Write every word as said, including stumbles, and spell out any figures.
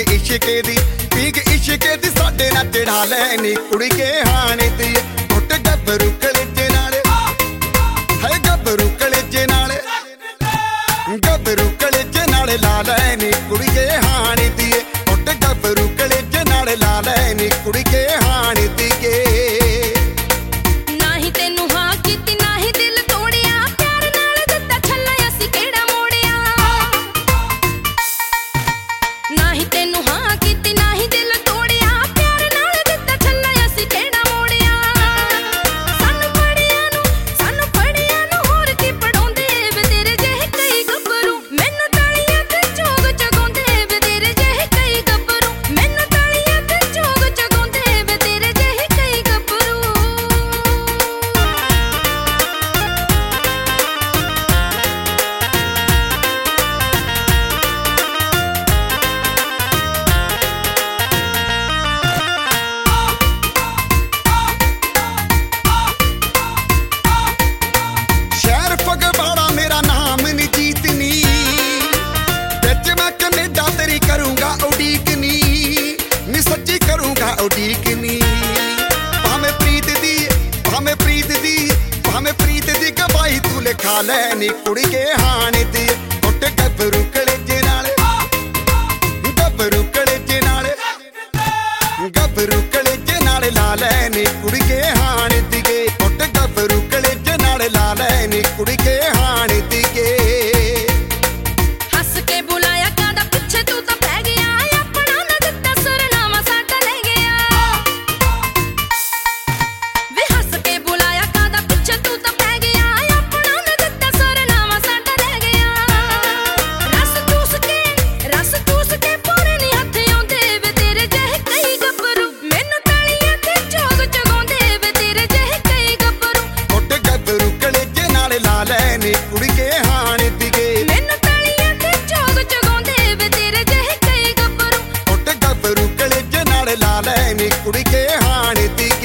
इश्के दी peak इश्के दी साडे ना चढ़ा लैनी कुड़ी के हाने दी टुट गबरू कलेजे नाले है गबरू कलेजे नाले गबरू कलेजे नाले ला लैनी कुड़ी के हाने दी टुट गबरू कलेजे नाले ला लैनी कुड़ी के हाने दी उड़ीकनी भावें प्रीत दी भावें प्रीत दी भावें प्रीत दी गवाही तू लिखा लैनी कुड़ी के हाने दी टुट गबरू कलेजे नाले गबरू कलेजे नाले गबरू कलेजे नाले ला लैनी कुड़ी के हाने दी टुट गबरू कलेजे नाले ला लैनी कुड़ी के हाने दी कुड़ी के हाने दिगे मैनू तालियां ते चोग चगाउंदे वे तेरे जेहे कई गबरू टुट गबरू कलेजे नाले ला लैनी कुड़ी के हाने दी।